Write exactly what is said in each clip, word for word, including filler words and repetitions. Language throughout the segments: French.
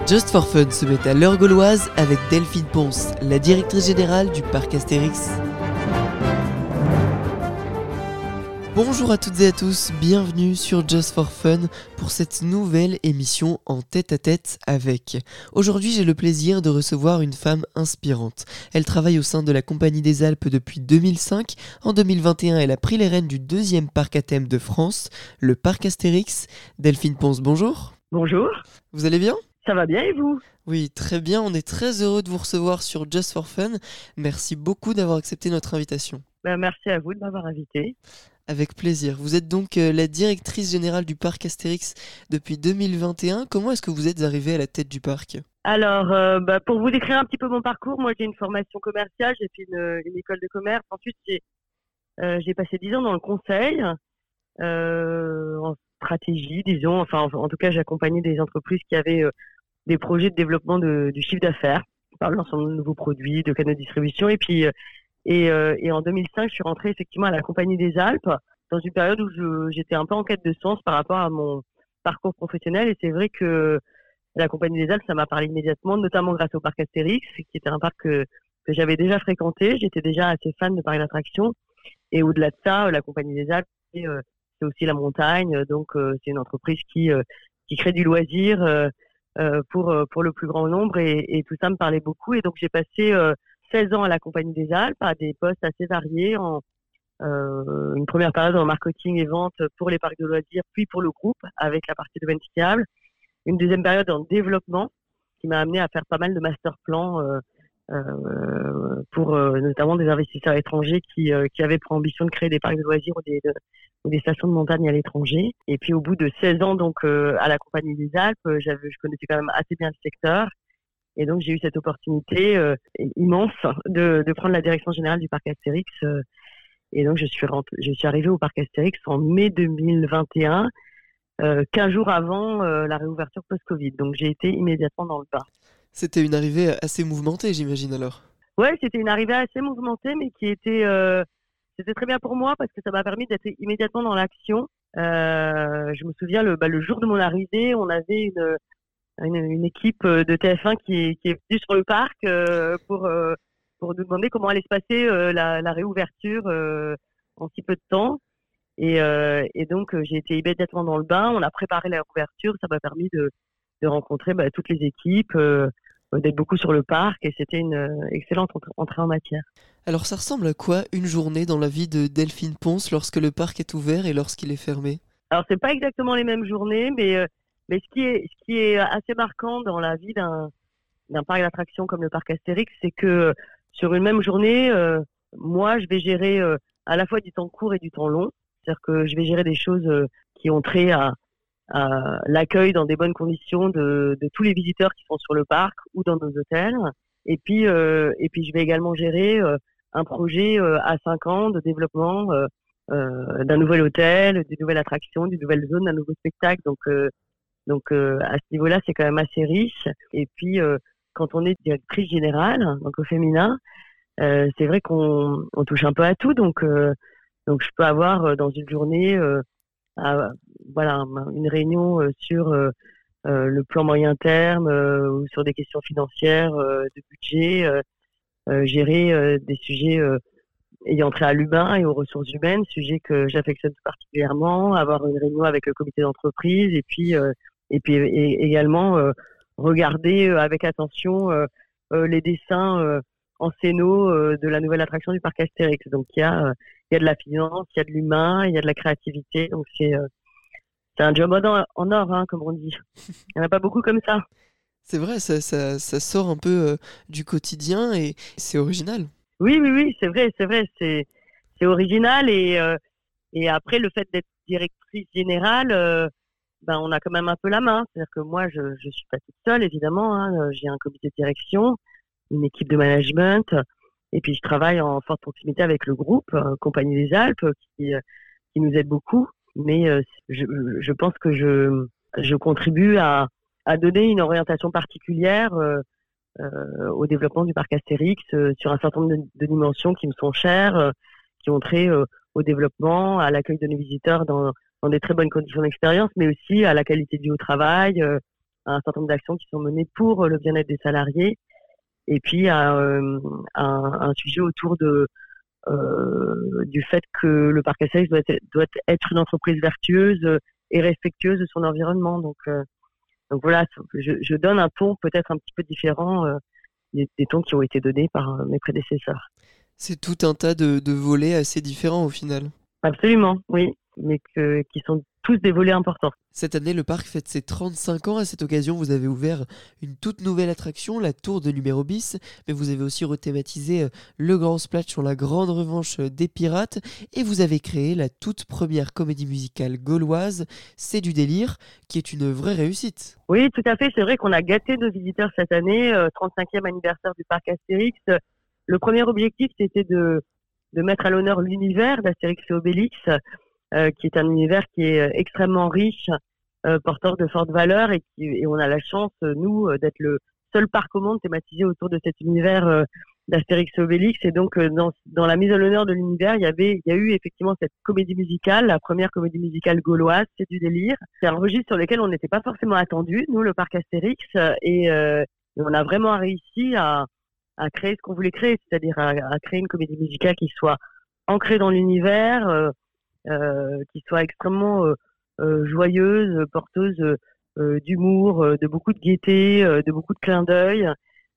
Just for Fun se met à l'heure gauloise avec Delphine Ponce, la directrice générale du parc Astérix. Bonjour à toutes et à tous, bienvenue sur Just for Fun pour cette nouvelle émission en tête-à-tête avec. Aujourd'hui, j'ai le plaisir de recevoir une femme inspirante. Elle travaille au sein de la Compagnie des Alpes depuis deux mille cinq. En deux mille vingt et un, elle a pris les rênes du deuxième parc à thème de France, le parc Astérix. Delphine Ponce, bonjour. Bonjour. Vous allez bien ? Ça va bien et vous ? Oui, très bien. On est très heureux de vous recevoir sur Just for Fun. Merci beaucoup d'avoir accepté notre invitation. Ben, merci à vous de m'avoir invité. Avec plaisir. Vous êtes donc euh, la directrice générale du parc Astérix depuis deux mille vingt et un. Comment est-ce que vous êtes arrivée à la tête du parc ? Alors, euh, bah, pour vous décrire un petit peu mon parcours, moi j'ai une formation commerciale, j'ai fait une, une école de commerce. Ensuite, j'ai, euh, j'ai passé dix ans dans le conseil, euh, en stratégie, disons. Enfin, en, en tout cas, j'ai accompagné des entreprises qui avaient euh, des projets de développement de, du chiffre d'affaires par l'ensemble de nouveaux produits, de canaux de distribution. Et puis, euh, et, euh, et en deux mille cinq, je suis rentrée effectivement à la Compagnie des Alpes dans une période où je, j'étais un peu en quête de sens par rapport à mon parcours professionnel. Et c'est vrai que la Compagnie des Alpes, ça m'a parlé immédiatement, notamment grâce au parc Astérix, qui était un parc que, que j'avais déjà fréquenté. J'étais déjà assez fan de parcs d'attractions. Et au-delà de ça, la Compagnie des Alpes, c'est, euh, c'est aussi la montagne. Donc, euh, c'est une entreprise qui, euh, qui crée du loisir euh, euh, pour, pour le plus grand nombre. Et, et tout ça me parlait beaucoup. Et donc, j'ai passé euh, seize ans à la Compagnie des Alpes, à des postes assez variés, en euh, une première période en marketing et vente pour les parcs de loisirs, puis pour le groupe, avec la partie domaine skiable. Une deuxième période en développement, qui m'a amené à faire pas mal de master plans euh, euh, pour euh, notamment des investisseurs étrangers qui, euh, qui avaient pour ambition de créer des parcs de loisirs ou des, de, ou des stations de montagne à l'étranger. Et puis au bout de seize ans donc euh, à la Compagnie des Alpes, j'avais, je connaissais quand même assez bien le secteur. Et donc, j'ai eu cette opportunité euh, immense de, de prendre la direction générale du parc Astérix. Euh, et donc, je suis, rentrée, je suis arrivée au parc Astérix en mai deux mille vingt et un, euh, quinze jours avant euh, la réouverture post-Covid. Donc, j'ai été immédiatement dans le parc. C'était une arrivée assez mouvementée, j'imagine alors. Oui, c'était une arrivée assez mouvementée, mais qui était, euh, c'était très bien pour moi parce que ça m'a permis d'être immédiatement dans l'action. Euh, je me souviens, le, bah, le jour de mon arrivée, on avait une... Une, une équipe de T F un qui, qui est venue sur le parc euh, pour, euh, pour nous demander comment allait se passer euh, la, la réouverture euh, en si peu de temps. Et, euh, et donc, j'ai été immédiatement dans le bain. On a préparé la réouverture. Ça m'a permis de, de rencontrer bah, toutes les équipes, euh, d'être beaucoup sur le parc. Et c'était une euh, excellente entrée en matière. Alors, ça ressemble à quoi une journée dans la vie de Delphine Ponce lorsque le parc est ouvert et lorsqu'il est fermé ? Alors, c'est pas exactement les mêmes journées, mais... Euh, Mais ce qui est, ce qui est assez marquant dans la vie d'un, d'un parc d'attractions comme le parc Astérix, c'est que sur une même journée, euh, moi, je vais gérer euh, à la fois du temps court et du temps long. C'est-à-dire que je vais gérer des choses euh, qui ont trait à, à l'accueil dans des bonnes conditions de, de tous les visiteurs qui sont sur le parc ou dans nos hôtels. Et puis, euh, et puis je vais également gérer euh, un projet euh, à cinq ans de développement euh, euh, d'un nouvel hôtel, d'une nouvelle attraction, d'une nouvelle zone, d'un nouveau spectacle. Donc, euh, Donc euh, à ce niveau-là, c'est quand même assez riche. Et puis euh, quand on est directrice générale, donc au féminin, euh, c'est vrai qu'on on touche un peu à tout. Donc euh, donc je peux avoir euh, dans une journée, euh, à, voilà, une réunion euh, sur euh, euh, le plan moyen terme euh, ou sur des questions financières, euh, de budget, euh, euh, gérer euh, des sujets euh, ayant trait à l'humain et aux ressources humaines, sujet que j'affectionne tout particulièrement. Avoir une réunion avec le comité d'entreprise et puis euh, Et puis et également euh, regarder euh, avec attention euh, euh, les dessins euh, en scéno euh, de la nouvelle attraction du parc Astérix. Donc il y a euh, il y a de la finance, il y a de l'humain, il y a de la créativité. Donc c'est euh, c'est un job en, en or, hein, comme on dit. Il n'y en a pas beaucoup comme ça. C'est vrai, ça, ça, ça sort un peu euh, du quotidien et c'est original. Oui, oui, oui, c'est vrai, c'est vrai, c'est c'est original et euh, et après le fait d'être directrice générale. Euh, Ben, on a quand même un peu la main. C'est-à-dire que moi, je ne suis pas toute seule, évidemment. Hein. J'ai un comité de direction, une équipe de management. Et puis, je travaille en forte proximité avec le groupe euh, Compagnie des Alpes qui, euh, qui nous aide beaucoup. Mais euh, je, je pense que je, je contribue à, à donner une orientation particulière euh, euh, au développement du parc Astérix euh, sur un certain nombre de, de dimensions qui me sont chères, euh, qui ont trait euh, au développement, à l'accueil de nos visiteurs dans dans des très bonnes conditions d'expérience, mais aussi à la qualité du au travail, euh, un certain nombre d'actions qui sont menées pour le bien-être des salariés. Et puis, un, un, un sujet autour de, euh, du fait que le parc Astérix doit être, doit être une entreprise vertueuse et respectueuse de son environnement. Donc, euh, donc voilà, je, je donne un ton peut-être un petit peu différent euh, des, des tons qui ont été donnés par euh, mes prédécesseurs. C'est tout un tas de, de volets assez différents au final. Absolument, oui, mais que, qui sont tous des volets importants. Cette année, le parc fête ses trente-cinq ans. À cette occasion, vous avez ouvert une toute nouvelle attraction, la Tour de Numéro bis, mais vous avez aussi rethématisé le Grand Splash sur la grande revanche des pirates, et vous avez créé la toute première comédie musicale gauloise, C'est du délire, qui est une vraie réussite. Oui, tout à fait. C'est vrai qu'on a gâté nos visiteurs cette année, euh, trente-cinquième anniversaire du parc Astérix. Le premier objectif, c'était de, de mettre à l'honneur l'univers d'Astérix et Obélix, euh, qui est un univers qui est extrêmement riche, euh, porteur de fortes valeurs, et, qui, et on a la chance, nous, d'être le seul parc au monde thématisé autour de cet univers euh, d'Astérix et Obélix. Et donc, euh, dans, dans la mise à l'honneur de l'univers, il y avait, il y a eu effectivement cette comédie musicale, la première comédie musicale gauloise, C'est du délire. C'est un registre sur lequel on n'était pas forcément attendu, nous, le parc Astérix, et, euh, et on a vraiment réussi à à créer ce qu'on voulait créer, c'est-à-dire à, à créer une comédie musicale qui soit ancrée dans l'univers, euh, euh, qui soit extrêmement euh, euh, joyeuse, porteuse euh, d'humour, euh, de beaucoup de gaieté, euh, de beaucoup de clins d'œil.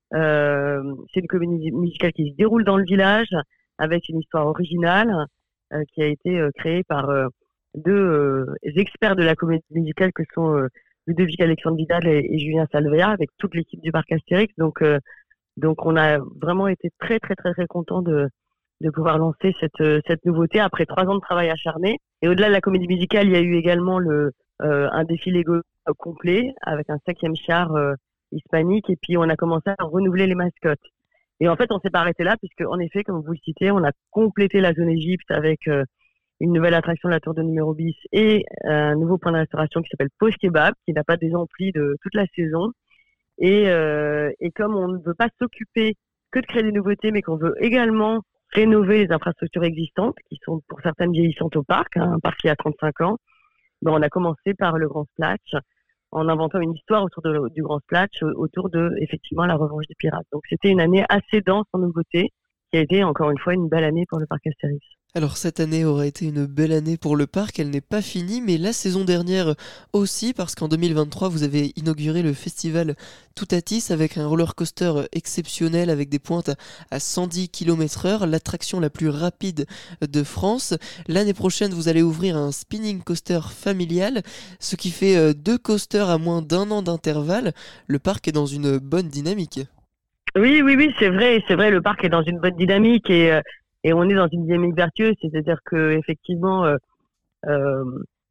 Euh, c'est une comédie musicale qui se déroule dans le village avec une histoire originale euh, qui a été euh, créée par euh, deux euh, experts de la comédie musicale que sont euh, Ludovic Alexandre Vidal et, et Julien Salvea, avec toute l'équipe du parc Astérix. Donc euh, Donc, on a vraiment été très, très, très, très contents de, de pouvoir lancer cette, cette nouveauté après trois ans de travail acharné. Et au-delà de la comédie musicale, il y a eu également le, euh, un défilé complet avec un cinquième char euh, hispanique. Et puis, on a commencé à renouveler les mascottes. Et en fait, on s'est pas arrêté là puisque, en effet, comme vous le citez, on a complété la zone Égypte avec euh, une nouvelle attraction de la Tour de Numéro bis et un nouveau point de restauration qui s'appelle Pause Kebab, qui n'a pas désempli de toute la saison. Et, euh, et comme on ne veut pas s'occuper que de créer des nouveautés, mais qu'on veut également rénover les infrastructures existantes, qui sont pour certaines vieillissantes au parc, hein, un parc qui a trente-cinq ans, ben on a commencé par le Grand Splash, en inventant une histoire autour de, du Grand Splash, autour de, effectivement, la revanche des pirates. Donc c'était une année assez dense en nouveautés, qui a été, encore une fois, une belle année pour le parc Astérix. Alors cette année aura été une belle année pour le parc, elle n'est pas finie, mais la saison dernière aussi, parce qu'en deux mille vingt-trois, vous avez inauguré le festival Toutatis avec un roller coaster exceptionnel avec des pointes à cent dix kilomètres heure, l'attraction la plus rapide de France. L'année prochaine, vous allez ouvrir un spinning coaster familial, ce qui fait deux coasters à moins d'un an d'intervalle. Le parc est dans une bonne dynamique. Oui, oui, oui, c'est vrai, c'est vrai, le parc est dans une bonne dynamique et... Euh... Et on est dans une dynamique vertueuse, c'est-à-dire que effectivement, euh, euh,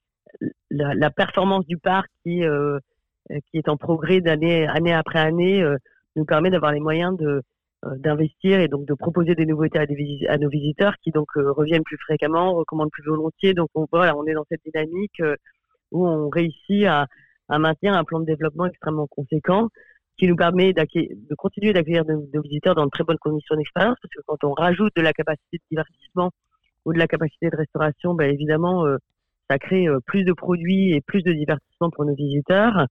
la, la performance du parc qui, euh, qui est en progrès d'année, année après année euh, nous permet d'avoir les moyens de, euh, d'investir et donc de proposer des nouveautés à, des, à nos visiteurs qui donc euh, reviennent plus fréquemment, recommandent plus volontiers. Donc on, voilà, on est dans cette dynamique euh, où on réussit à, à maintenir un plan de développement extrêmement conséquent, qui nous permet de continuer d'accueillir de, de visiteurs dans de très bonnes conditions d'expérience, parce que quand on rajoute de la capacité de divertissement ou de la capacité de restauration, ben évidemment, euh, ça crée euh, plus de produits et plus de divertissement pour nos visiteurs.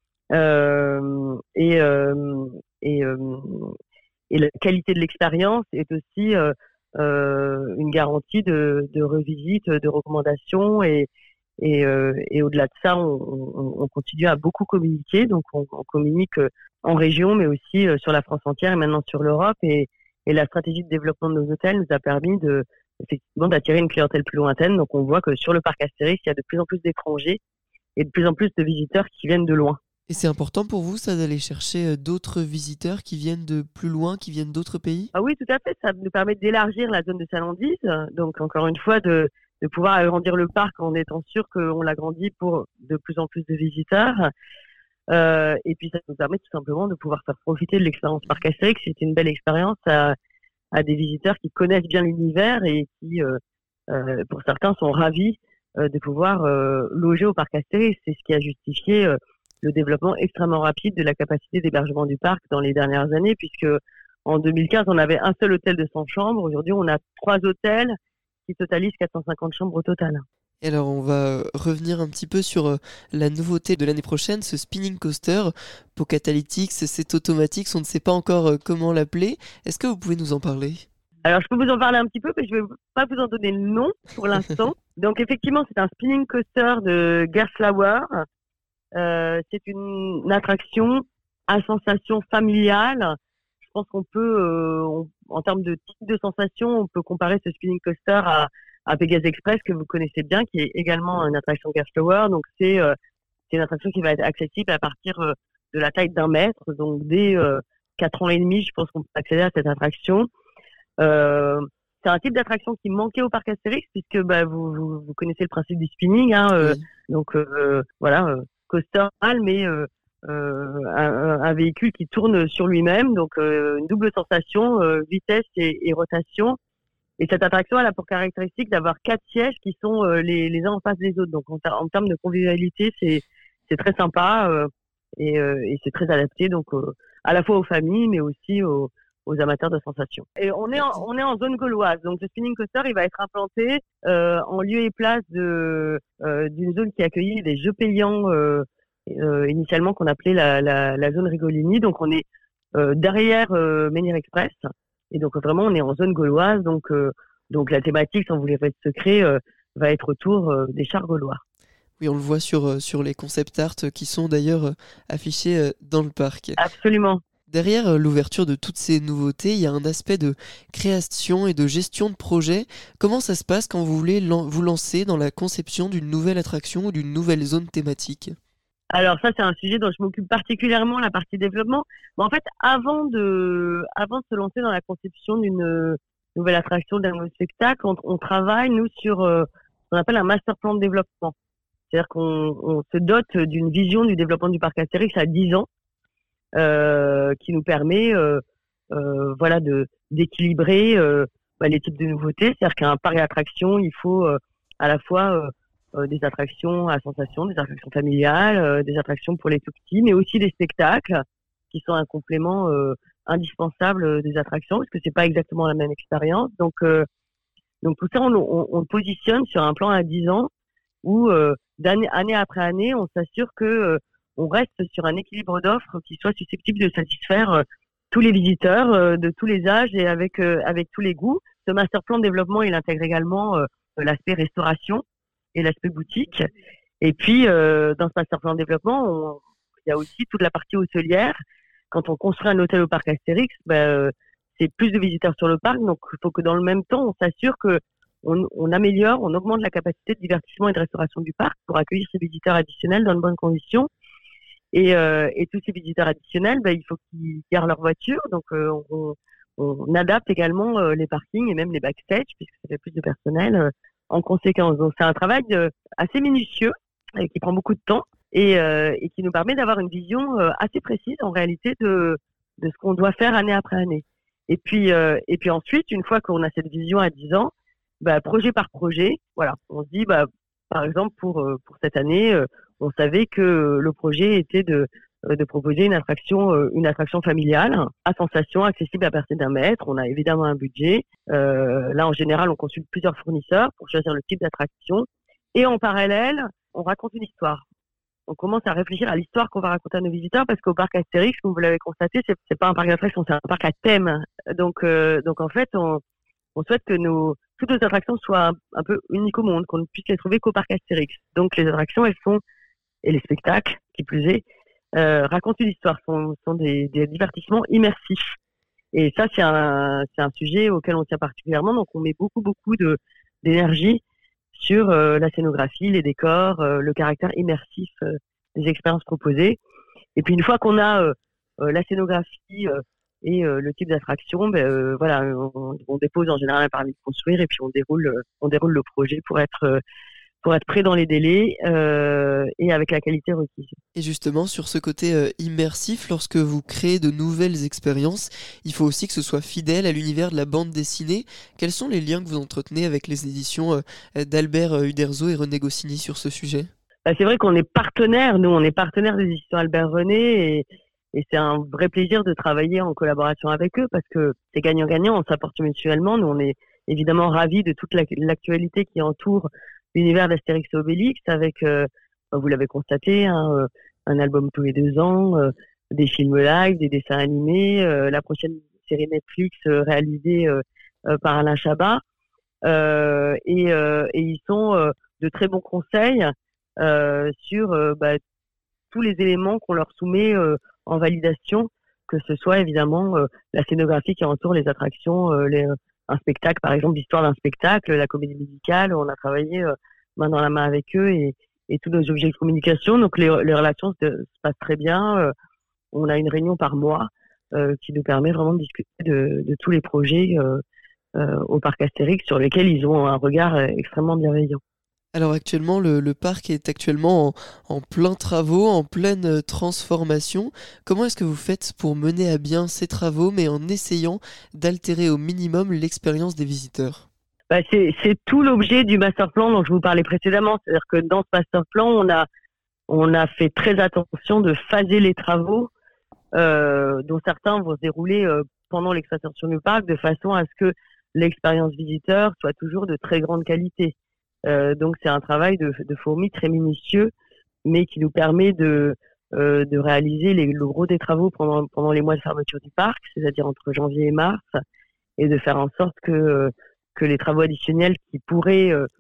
Euh, et, euh, et, euh, et la qualité de l'expérience est aussi euh, euh, une garantie de, de revisite, de recommandations et Et, euh, et au-delà de ça, on, on, on continue à beaucoup communiquer. Donc, on, on communique en région, mais aussi sur la France entière et maintenant sur l'Europe. Et, et la stratégie de développement de nos hôtels nous a permis de, effectivement, d'attirer une clientèle plus lointaine. Donc, on voit que sur le parc Astérix, il y a de plus en plus d'étrangers et de plus en plus de visiteurs qui viennent de loin. Et c'est important pour vous, ça, d'aller chercher d'autres visiteurs qui viennent de plus loin, qui viennent d'autres pays ? Ah oui, tout à fait. Ça nous permet d'élargir la zone de chalandise. Donc, encore une fois, de... de pouvoir agrandir le parc en étant sûr qu'on l'agrandit pour de plus en plus de visiteurs. Euh, et puis, ça nous permet tout simplement de pouvoir faire profiter de l'expérience Parc Astérix. C'est une belle expérience à, à des visiteurs qui connaissent bien l'univers et qui, euh, euh, pour certains, sont ravis euh, de pouvoir euh, loger au Parc Astérix. C'est ce qui a justifié euh, le développement extrêmement rapide de la capacité d'hébergement du parc dans les dernières années, puisque en deux mille quinze, on avait un seul hôtel de cent chambres. Aujourd'hui, on a trois hôtels qui totalise quatre cent cinquante chambres au total. Et alors on va euh, revenir un petit peu sur euh, la nouveauté de l'année prochaine, ce spinning coaster, Pocatalytics, c'est automatique, on ne sait pas encore euh, comment l'appeler. Est-ce que vous pouvez nous en parler ? Alors, je peux vous en parler un petit peu, mais je ne vais pas vous en donner le nom pour l'instant. Donc, effectivement, c'est un spinning coaster de Gerstlauer. Euh, c'est une, une attraction à sensation familiale. Je pense qu'on peut, euh, on, en termes de type de sensation, on peut comparer ce spinning coaster à, à Pegasus Express, que vous connaissez bien, qui est également une attraction Gerstlauer. Donc, c'est, euh, c'est une attraction qui va être accessible à partir euh, de la taille d'un mètre. Donc, dès euh, quatre ans et demi, je pense qu'on peut accéder à cette attraction. Euh, c'est un type d'attraction qui manquait au parc Astérix, puisque bah, vous, vous, vous connaissez le principe du spinning. Hein, euh, Oui. Donc, euh, voilà, euh, coaster, mais euh, euh, un, un véhicule qui tourne sur lui-même. Donc, euh, une double sensation, euh, vitesse et, et rotation. Et cette attraction, elle a pour caractéristique d'avoir quatre sièges qui sont euh, les, les uns en face des autres. Donc, en, ter- en termes de convivialité, c'est, c'est très sympa euh, et, euh, et c'est très adapté. Donc, euh, à la fois aux familles, mais aussi aux, aux amateurs de sensations. Et on est en, on est en zone gauloise. Donc, le spinning coaster, il va être implanté euh, en lieu et place de, euh, d'une zone qui accueillait des jeux payants euh, euh, initialement qu'on appelait la, la, la zone Rigolini. Donc, on est euh, derrière euh, Menhir Express. Et donc, vraiment, on est en zone gauloise. Donc, euh, donc la thématique, sans vous les faire de secret, euh, va être autour euh, des chars gaulois. Oui, on le voit sur, euh, sur les concept art euh, qui sont d'ailleurs euh, affichés euh, dans le parc. Absolument. Derrière euh, l'ouverture de toutes ces nouveautés, il y a un aspect de création et de gestion de projet. Comment ça se passe quand vous voulez lan- vous lancer dans la conception d'une nouvelle attraction ou d'une nouvelle zone thématique ? Alors ça, c'est un sujet dont je m'occupe particulièrement, la partie développement. Mais en fait, avant de, avant de se lancer dans la conception d'une euh, nouvelle attraction, d'un nouveau spectacle, on, on travaille, nous, sur euh, ce qu'on appelle un master plan de développement. C'est-à-dire qu'on on se dote d'une vision du développement du parc Astérix à dix ans, euh, qui nous permet euh, euh, voilà, de, d'équilibrer euh, bah, les types de nouveautés. C'est-à-dire qu'un parc d'attractions, il faut euh, à la fois... Euh, Euh, des attractions à sensation, des attractions familiales, euh, des attractions pour les tout petits, mais aussi des spectacles qui sont un complément euh, indispensable des attractions, parce que c'est pas exactement la même expérience. Donc, euh, donc tout ça, on, on, on le positionne sur un plan à dix ans, où euh, d'année année après année, on s'assure que euh, on reste sur un équilibre d'offres qui soit susceptible de satisfaire euh, tous les visiteurs euh, de tous les âges et avec euh, avec tous les goûts. Ce master plan de développement, il intègre également euh, l'aspect restauration et l'aspect boutique. Et puis, euh, dans ce master plan de développement, on, il y a aussi toute la partie hôtelière. Quand on construit un hôtel au parc Astérix, ben, euh, c'est plus de visiteurs sur le parc. Donc, il faut que dans le même temps, on s'assure que on, on améliore, on augmente la capacité de divertissement et de restauration du parc pour accueillir ces visiteurs additionnels dans de bonnes conditions. Et, euh, et tous ces visiteurs additionnels, ben, il faut qu'ils gardent leur voiture. Donc, euh, on, on adapte également euh, les parkings et même les backstage, puisque ça fait plus de personnel euh, en conséquence. Donc, c'est un travail euh, assez minutieux et qui prend beaucoup de temps et, euh, et qui nous permet d'avoir une vision euh, assez précise en réalité de, de ce qu'on doit faire année après année. Et puis, euh, et puis ensuite, une fois qu'on a cette vision à dix ans, bah, projet par projet, voilà, on se dit, bah, par exemple, pour, euh, pour cette année, euh, on savait que le projet était de, euh, de proposer une attraction, euh, une attraction familiale à sensation, accessible à partir d'un mètre. On a évidemment un budget. Euh, là, en général, on consulte plusieurs fournisseurs pour choisir le type d'attraction. Et en parallèle, on raconte une histoire. On commence à réfléchir à l'histoire qu'on va raconter à nos visiteurs, parce qu'au parc Astérix, comme vous l'avez constaté, c'est, c'est pas un parc d'attractions, c'est un parc à thème. Donc, euh, donc en fait, on, on souhaite que nos, toutes nos attractions soient un, un peu uniques au monde, qu'on ne puisse les trouver qu'au parc Astérix. Donc, les attractions, elles sont, et les spectacles, qui plus est, euh, racontent une histoire, sont, sont des, des divertissements immersifs. Et ça, c'est un, c'est un sujet auquel on tient particulièrement. Donc, on met beaucoup, beaucoup de, d'énergie sur euh, la scénographie, les décors, euh, le caractère immersif euh, des expériences proposées. Et puis une fois qu'on a euh, euh, la scénographie euh, et euh, le type d'attraction, ben, euh, voilà, on, on dépose en général un permis de construire et puis on déroule, euh, on déroule le projet pour être euh, pour être prêt dans les délais euh, et avec la qualité requise. Et justement, sur ce côté euh, immersif, lorsque vous créez de nouvelles expériences, il faut aussi que ce soit fidèle à l'univers de la bande dessinée. Quels sont les liens que vous entretenez avec les éditions euh, d'Albert euh, Uderzo et René Goscinny sur ce sujet ? Bah, c'est vrai qu'on est partenaire, nous, on est partenaire des éditions Albert René et, et c'est un vrai plaisir de travailler en collaboration avec eux parce que c'est gagnant-gagnant, on s'apporte mutuellement. Nous, on est évidemment ravis de toute la, l'actualité qui entoure l'univers d'Astérix et Obélix avec, euh, vous l'avez constaté, hein, un album tous les deux ans, euh, des films live, des dessins animés, euh, la prochaine série Netflix euh, réalisée euh, euh, par Alain Chabat. Euh, et, euh, et ils sont euh, de très bons conseils euh, sur euh, bah, tous les éléments qu'on leur soumet euh, en validation, que ce soit évidemment euh, la scénographie qui entoure les attractions, euh, les, un spectacle, par exemple, l'histoire d'un spectacle, la comédie musicale. On a travaillé euh, main dans la main avec eux et, et tous nos objets de communication. Donc les, les relations se, se passent très bien. Euh, on a une réunion par mois euh, qui nous permet vraiment de discuter de, de tous les projets euh, euh, au parc Astérix sur lesquels ils ont un regard euh, extrêmement bienveillant. Alors actuellement, le, le parc est actuellement en, en plein travaux, en pleine euh, transformation. Comment est-ce que vous faites pour mener à bien ces travaux, mais en essayant d'altérer au minimum l'expérience des visiteurs ? Bah c'est, c'est tout l'objet du master plan dont je vous parlais précédemment. C'est-à-dire que dans ce master plan, on a, on a fait très attention de phaser les travaux, euh, dont certains vont se dérouler euh, pendant l'exploitation du parc, de façon à ce que l'expérience visiteur soit toujours de très grande qualité. Euh, donc c'est un travail de, de fourmi très minutieux, mais qui nous permet de, euh, de réaliser les, le gros des travaux pendant, pendant les mois de fermeture du parc, c'est-à-dire entre janvier et mars, et de faire en sorte que, euh, que les travaux additionnels qui pourraient, euh,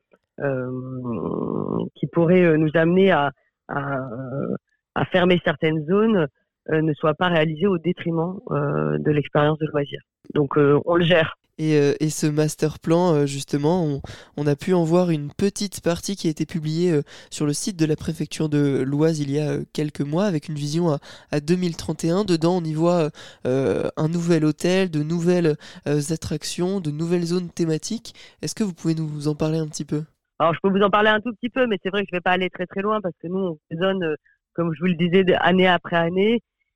euh, qui pourraient nous amener à, à, à fermer certaines zones euh, ne soient pas réalisés au détriment euh, de l'expérience de loisir. Donc euh, on le gère. Et, euh, et ce master plan, euh, justement, on, on a pu en voir une petite partie qui a été publiée euh, sur le site de la préfecture de l'Oise il y a euh, quelques mois, avec une vision à, à deux mille trente et un. Dedans, on y voit euh, un nouvel hôtel, de nouvelles euh, attractions, de nouvelles zones thématiques. Est-ce que vous pouvez nous en parler un petit peu ? Alors, je peux vous en parler un tout petit peu, mais c'est vrai que je ne vais pas aller très très loin, parce que nous, on saisonne, euh, comme je vous le disais, année après année.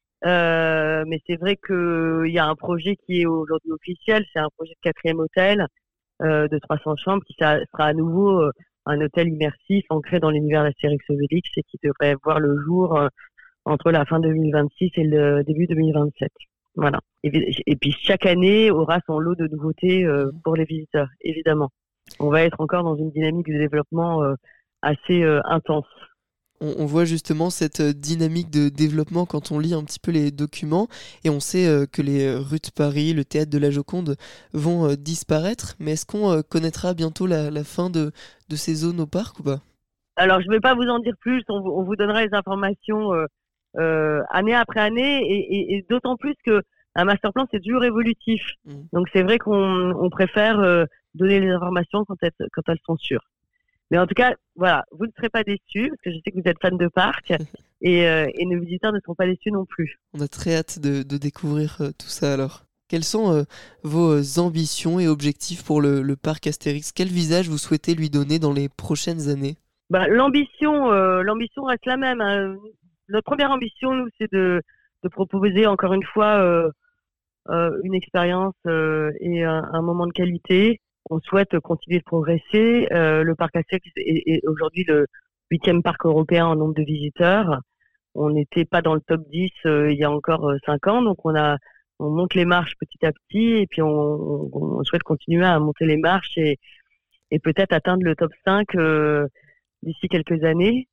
Euh, mais c'est vrai qu'il y a un projet qui est aujourd'hui officiel, c'est un projet de quatrième hôtel euh, de trois cents chambres qui sera à nouveau euh, un hôtel immersif ancré dans l'univers d'Astérix et Obélix et qui devrait voir le jour euh, entre la fin deux mille vingt-six et le début deux mille vingt-sept. Voilà. Et, et puis chaque année aura son lot de nouveautés euh, pour les visiteurs, évidemment. On va être encore dans une dynamique de développement euh, assez euh, intense. On, on voit justement cette dynamique de développement quand on lit un petit peu les documents et on sait euh, que les rues de Paris, le théâtre de la Joconde vont euh, disparaître. Mais est-ce qu'on euh, connaîtra bientôt la, la fin de, de ces zones au parc ou pas ? Alors, je ne vais pas vous en dire plus. On, on vous donnera les informations euh, euh, année après année et, et, et d'autant plus qu'un master plan, c'est toujours évolutif. Mmh. Donc, c'est vrai qu'on on préfère euh, donner les informations quand elles, quand elles sont sûres. Mais en tout cas, voilà, vous ne serez pas déçus, parce que je sais que vous êtes fan de parc, et, euh, et nos visiteurs ne seront pas déçus non plus. On a très hâte de, de découvrir euh, tout ça alors. Quelles sont euh, vos ambitions et objectifs pour le, le parc Astérix ? Quel visage vous souhaitez lui donner dans les prochaines années ? Bah, l'ambition, euh, l'ambition reste la même. Hein. Notre première ambition, nous, c'est de, de proposer encore une fois euh, euh, une expérience euh, et un, un moment de qualité. On souhaite continuer de progresser. Euh, le parc Astérix est, est aujourd'hui le huitième parc européen en nombre de visiteurs. On n'était pas dans le top dix euh, il y a encore euh, cinq ans, donc on a on monte les marches petit à petit et puis on, on, on souhaite continuer à monter les marches et, et peut-être atteindre le top cinq euh, d'ici quelques années.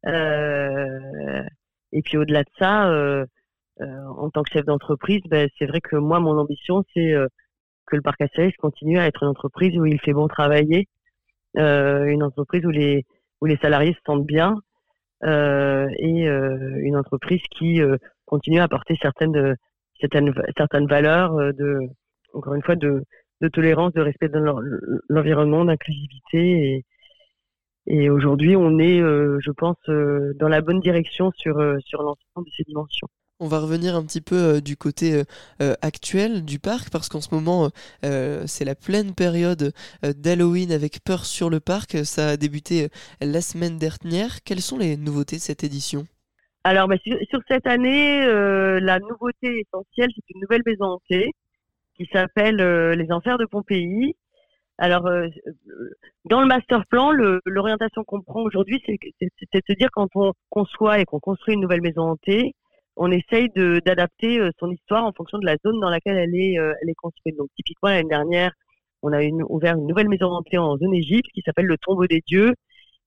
Euh, et puis au-delà de ça, euh, euh, en tant que chef d'entreprise, ben, c'est vrai que moi, mon ambition, c'est euh, que le parc Astérix continue à être une entreprise où il fait bon travailler, euh, une entreprise où les, où les salariés se sentent bien euh, et euh, une entreprise qui euh, continue à apporter certaines, de, certaines, certaines valeurs, euh, de, encore une fois, de, de tolérance, de respect de l'environnement, d'inclusivité. Et, et aujourd'hui, on est, euh, je pense, euh, dans la bonne direction sur, euh, sur l'ensemble de ces dimensions. On va revenir un petit peu euh, du côté euh, actuel du parc parce qu'en ce moment euh, c'est la pleine période euh, d'Halloween avec Peur sur le parc. Ça a débuté euh, la semaine dernière. Quelles sont les nouveautés de cette édition ? Alors bah, sur, sur cette année, euh, la nouveauté essentielle, c'est une nouvelle maison hantée qui s'appelle euh, Les Enfers de Pompéi. Alors euh, dans le master plan, le, l'orientation qu'on prend aujourd'hui, c'est, c'est, c'est de se dire quand on conçoit et qu'on construit une nouvelle maison hantée, on essaye de, d'adapter euh, son histoire en fonction de la zone dans laquelle elle est, euh, elle est construite. Donc, typiquement, l'année dernière, on a une, ouvert une nouvelle maison hantée en zone Égypte qui s'appelle le Tombeau des Dieux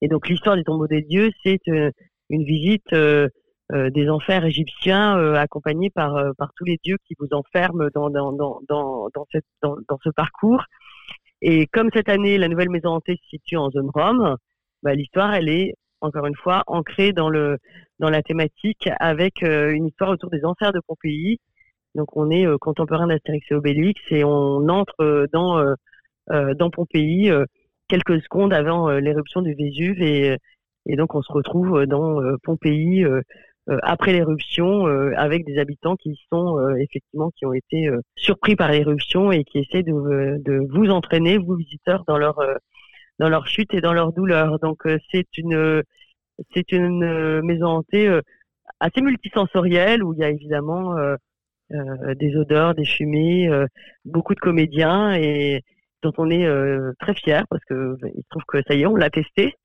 Et donc l'histoire du tombeau des dieux, c'est euh, une visite euh, euh, des enfers égyptiens euh, accompagnée par euh, par tous les dieux qui vous enferment dans dans dans dans dans, cette, dans, dans ce parcours. Et comme cette année, la nouvelle maison hantée se situe en zone Rome, bah, l'histoire, elle est encore une fois ancrée dans le dans la thématique avec euh, une histoire autour des enfers de Pompéi. Donc on est euh, contemporain d'Astérix et Obélix et on entre euh, dans euh, euh, dans Pompéi euh, quelques secondes avant euh, l'éruption du Vésuve et et donc on se retrouve dans euh, Pompéi euh, euh, après l'éruption euh, avec des habitants qui sont euh, effectivement qui ont été euh, surpris par l'éruption et qui essaient de de vous entraîner, vous visiteurs, dans leur euh, dans leur chute et dans leur douleur. Donc euh, c'est une c'est une euh, maison hantée euh, assez multisensorielle où il y a évidemment euh, euh, des odeurs, des fumées, euh, beaucoup de comédiens et dont on est euh, très fiers parce que il se trouve que ça y est, on l'a testé.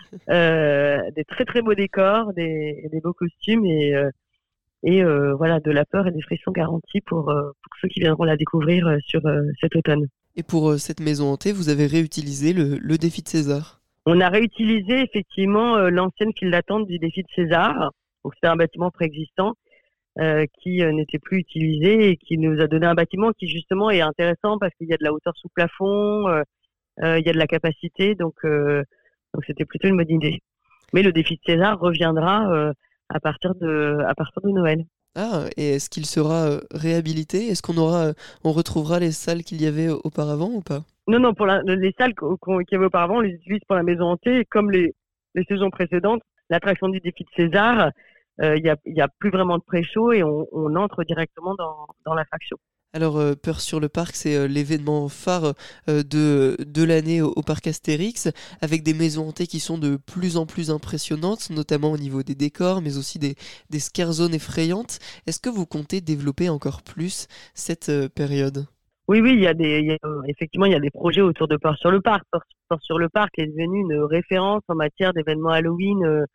Euh, des très très beaux décors, des, des beaux costumes et euh, et euh, voilà, de la peur et des frissons garantis pour euh, pour ceux qui viendront la découvrir euh, sur euh, cet automne. Et pour euh, cette maison hantée, vous avez réutilisé le, le défi de César. On a réutilisé effectivement euh, l'ancienne file d'attente du défi de César. Donc c'était un bâtiment préexistant euh, qui euh, n'était plus utilisé et qui nous a donné un bâtiment qui justement est intéressant parce qu'il y a de la hauteur sous plafond, euh, euh, il y a de la capacité, donc euh, donc c'était plutôt une bonne idée. Mais le défi de César reviendra euh, à partir de à partir de Noël. Ah, et est-ce qu'il sera euh, réhabilité? Est-ce qu'on aura, euh, on retrouvera les salles qu'il y avait auparavant ou pas? Non, non, pour la, les salles qu'on, qu'on, qu'il y avait auparavant, on les utilise pour la maison hantée. Et comme les, les saisons précédentes, l'attraction du défi de César, il euh, n'y a, y a plus vraiment de pré-show et on, on entre directement dans, dans l'attraction. Alors, euh, Peur sur le parc, c'est euh, l'événement phare euh, de, de l'année au, au parc Astérix, avec des maisons hantées qui sont de plus en plus impressionnantes, notamment au niveau des décors, mais aussi des, des scare zones effrayantes. Est-ce que vous comptez développer encore plus cette euh, période? Oui, oui, il y a des, il y a, effectivement, il y a des projets autour de Peur sur le parc. Peur, Peur sur le parc est devenu une référence en matière d'événements Halloween euh,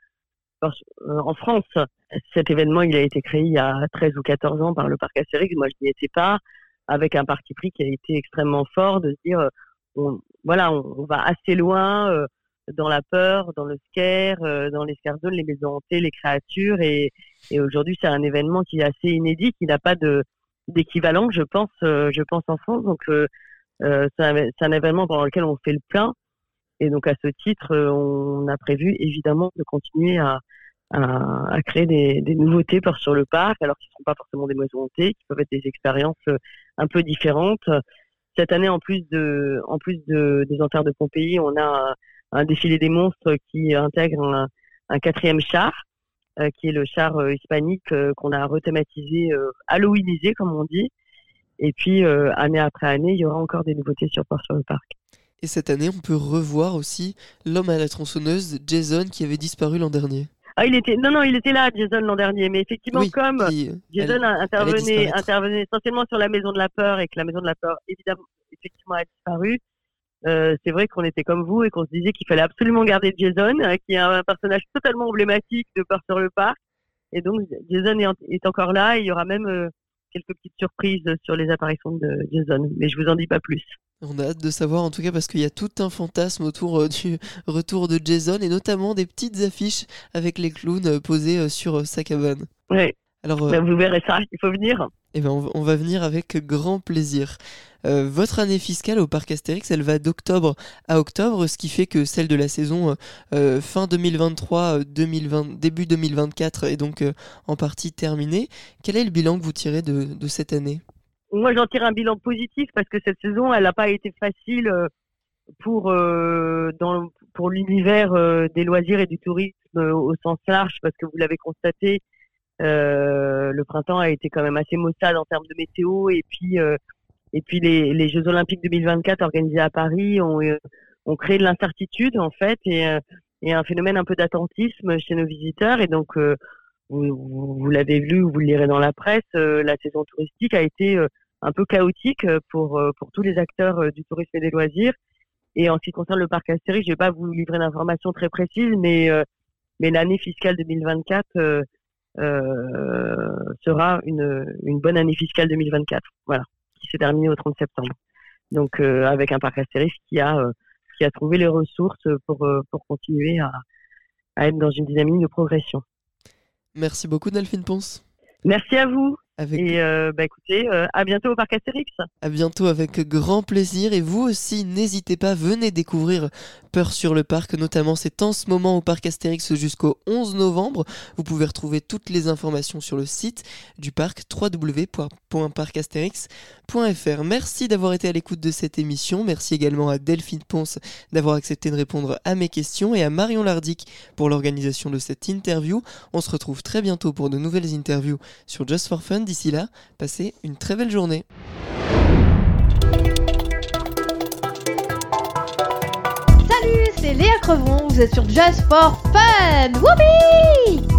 en France. Cet événement, il a été créé il y a treize ou quatorze ans par le parc Astérix. Moi, je n'y étais pas, avec un parti pris qui a été extrêmement fort de se dire, on, voilà, on, on va assez loin euh, dans la peur, dans le scare, euh, dans les scare zones, les maisons hantées, les créatures. Et, et aujourd'hui, c'est un événement qui est assez inédit, qui n'a pas de d'équivalent, je pense, euh, je pense en France. Donc, euh, euh, c'est, un, c'est un événement pendant lequel on fait le plein. Et donc, à ce titre, euh, on a prévu évidemment de continuer à, à, à créer des, des nouveautés Peur sur le parc, alors qu'ils ne seront pas forcément des maisons hantées, qui peuvent être des expériences euh, un peu différentes. Cette année, en plus de, en plus de des Enfers de Pompéi, on a un, un défilé des monstres qui intègre un, un quatrième char. Euh, qui est le char euh, hispanique euh, qu'on a rethématisé, euh, halloweenisé comme on dit. Et puis, euh, année après année, il y aura encore des nouveautés sur Peur sur le parc. Et cette année, on peut revoir aussi l'homme à la tronçonneuse, Jason, qui avait disparu l'an dernier. Ah, il était, non, non, il était là, Jason, l'an dernier. Mais effectivement, oui, comme qui, Jason elle, intervenait, intervenait essentiellement sur la Maison de la Peur et que la Maison de la Peur, évidemment, effectivement, a disparu, Euh, c'est vrai qu'on était comme vous et qu'on se disait qu'il fallait absolument garder Jason, euh, qui est un personnage totalement emblématique de Peur sur le parc. Et donc, Jason est, en, est encore là. Et il y aura même euh, quelques petites surprises sur les apparitions de Jason. Mais je vous en dis pas plus. On a hâte de savoir en tout cas parce qu'il y a tout un fantasme autour euh, du retour de Jason et notamment des petites affiches avec les clowns euh, posés euh, sur euh, sa cabane. Oui. Alors, euh, ben, vous verrez ça, il faut venir. Eh ben, on, on va venir avec grand plaisir. Euh, votre année fiscale au parc Astérix, elle va d'octobre à octobre, ce qui fait que celle de la saison euh, fin deux mille vingt-trois, deux mille vingt, début deux mille vingt-quatre est donc euh, en partie terminée. Quel est le bilan que vous tirez de, de cette année ? Moi, j'en tire un bilan positif parce que cette saison, elle n'a pas été facile pour, euh, dans, pour l'univers euh, des loisirs et du tourisme euh, au sens large, parce que vous l'avez constaté, euh, le printemps a été quand même assez maussade en termes de météo, et puis euh, et puis les, les Jeux Olympiques deux mille vingt-quatre organisés à Paris ont, euh, ont créé de l'incertitude en fait et, euh, et un phénomène un peu d'attentisme chez nos visiteurs. Et donc euh, vous, vous, vous l'avez vu, vous le lirez dans la presse, euh, la saison touristique a été euh, un peu chaotique pour euh, pour tous les acteurs euh, du tourisme et des loisirs. Et en ce qui concerne le parc Astérix, je vais pas vous livrer d'informations très précises, mais euh, mais l'année fiscale deux mille vingt-quatre euh, euh, sera une une bonne année fiscale deux mille vingt-quatre. Voilà, qui s'est terminée au trente septembre. Donc euh, avec un parc Astérix qui a euh, puis à trouver les ressources pour, euh, pour continuer à, à être dans une dynamique de progression. Merci beaucoup Delphine Ponce. Merci à vous. Avec... Et euh, bah écoutez, euh, à bientôt au Parc Astérix. À bientôt avec grand plaisir. Et vous aussi, n'hésitez pas, venez découvrir Peur sur le parc. Notamment, c'est en ce moment au Parc Astérix jusqu'au onze novembre. Vous pouvez retrouver toutes les informations sur le site du parc w w w point parc astérix point f r. Merci d'avoir été à l'écoute de cette émission. Merci également à Delphine Ponce d'avoir accepté de répondre à mes questions et à Marion Lardic pour l'organisation de cette interview. On se retrouve très bientôt pour de nouvelles interviews sur Just for Fun. D'ici là, passez une très belle journée. Salut, c'est Léa Crevon, vous êtes sur Just for Fun. Whoopi!